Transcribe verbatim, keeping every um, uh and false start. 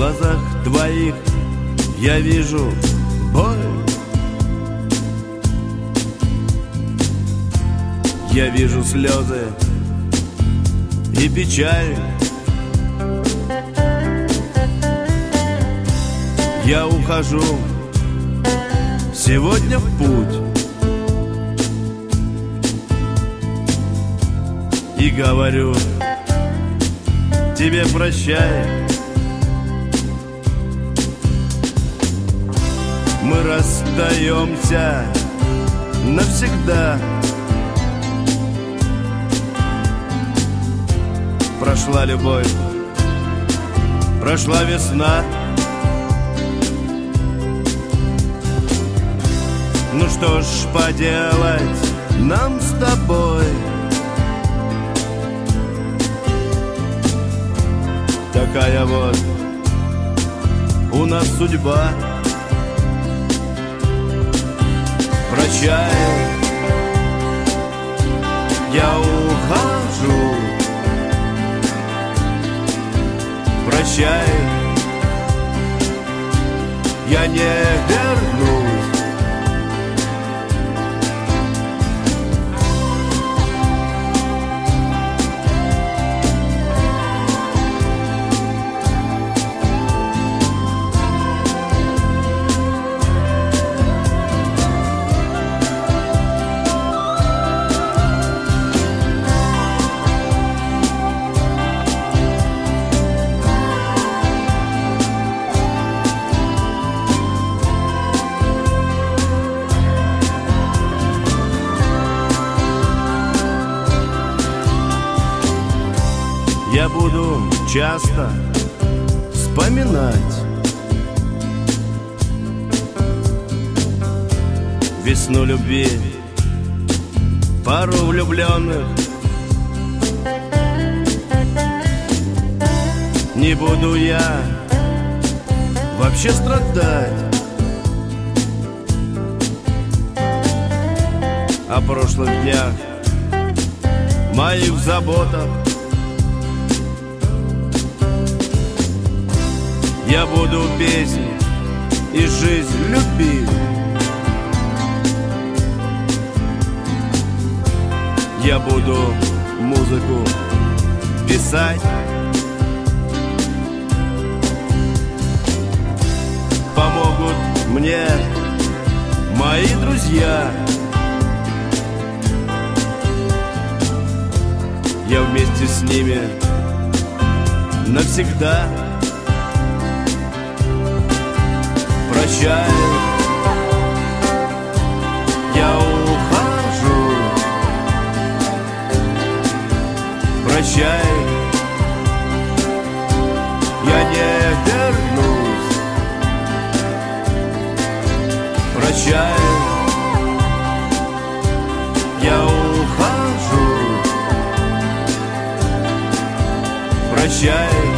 глазах твоих я вижу боль. Я вижу слезы и печаль. Я ухожу сегодня в путь и говорю тебе прощай. Мы расстаемся навсегда. Прошла любовь, прошла весна. Ну что ж поделать нам с тобой? Такая вот у нас судьба. Прощай, я ухожу. Прощай, я не вернусь. Я буду часто вспоминать весну любви, пару влюбленных. Не буду я вообще страдать о прошлых днях, моих заботах. Я буду песни и жизнь любить. Я буду музыку писать. Помогут мне мои друзья. Я вместе с ними навсегда. Прощай, я ухожу. Прощай, я не вернусь. Прощай, я ухожу. Прощай.